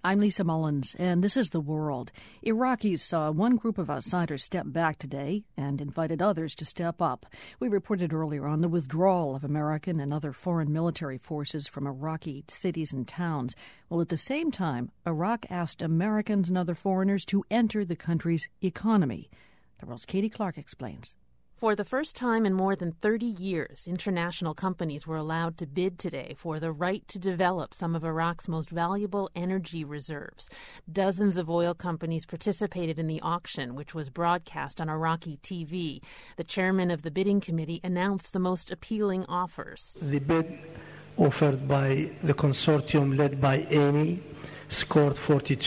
I'm Lisa Mullins, and this is The World. Iraqis saw one group of outsiders step back today and invited others to step up. We reported earlier on the withdrawal of American and other foreign military forces from Iraqi cities and towns. Well, at the same time, Iraq asked Americans and other foreigners to enter the country's economy. The World's Katie Clark explains. For the first time in more than 30 years, international companies were allowed to bid today for the right to develop some of Iraq's most valuable energy reserves. Dozens of oil companies participated in the auction, which was broadcast on Iraqi TV. The chairman of the bidding committee announced the most appealing offers. The bid offered by the consortium led by Eni scored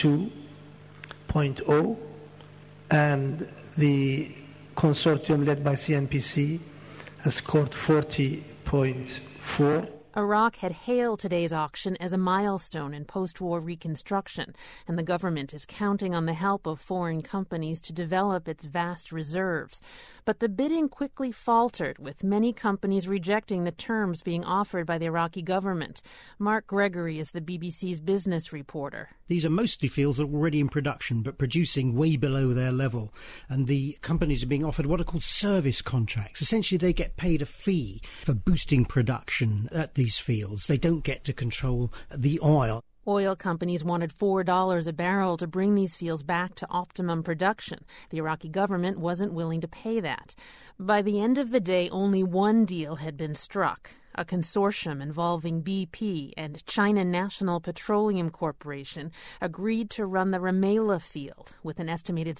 42.0, and the consortium led by CNPC has scored 40.4. Iraq had hailed today's auction as a milestone in post-war reconstruction, and the government is counting on the help of foreign companies to develop its vast reserves. But the bidding quickly faltered, with many companies rejecting the terms being offered by the Iraqi government. Mark Gregory is the BBC's business reporter. These are mostly fields that are already in production, but producing way below their level. And the companies are being offered what are called service contracts. Essentially, they get paid a fee for boosting production at these fields. They don't get to control the oil. Oil companies wanted $4 a barrel to bring these fields back to optimum production. The Iraqi government wasn't willing to pay that. By the end of the day, only one deal had been struck. A consortium involving BP and China National Petroleum Corporation agreed to run the Rumaila field with an estimated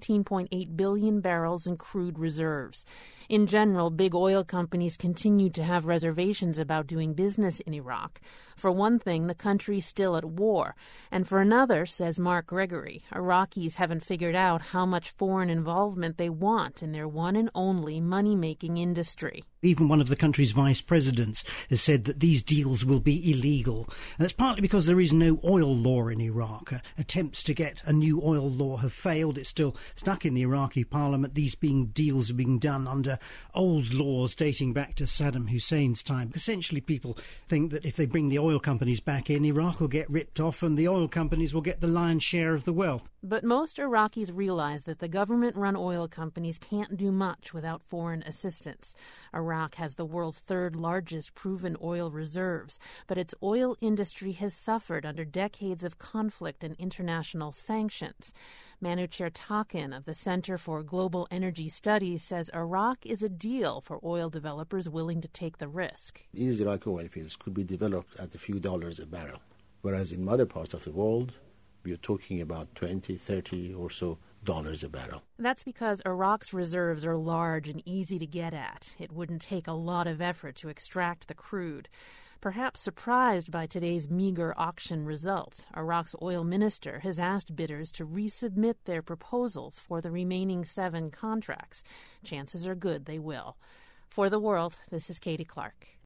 17.8 billion barrels in crude reserves. In general, big oil companies continue to have reservations about doing business in Iraq. For one thing, the country's still at war. And for another, says Mark Gregory, Iraqis haven't figured out how much foreign involvement they want in their one and only money-making industry. Even one of the country's vice presidents has said that these deals will be illegal. And that's partly because there is no oil law in Iraq. Attempts to get a new oil law have failed. It's still stuck in the Iraqi parliament. These deals are being done under old laws dating back to Saddam Hussein's time. Essentially, people think that if they bring the oil companies back in, Iraq will get ripped off and the oil companies will get the lion's share of the wealth. But most Iraqis realize that the government-run oil companies can't do much without foreign assistance. Iraq has the world's third largest proven oil reserves, but its oil industry has suffered under decades of conflict and international sanctions. Manucher Takin of the Center for Global Energy Studies says Iraq is a deal for oil developers willing to take the risk. These Iraqi oil fields could be developed at a few dollars a barrel, whereas in other parts of the world, we're talking about $20, $30 or so dollars a barrel. That's because Iraq's reserves are large and easy to get at. It wouldn't take a lot of effort to extract the crude. Perhaps surprised by today's meager auction results, Iraq's oil minister has asked bidders to resubmit their proposals for the remaining 7 contracts. Chances are good they will. For The World, this is Katie Clark.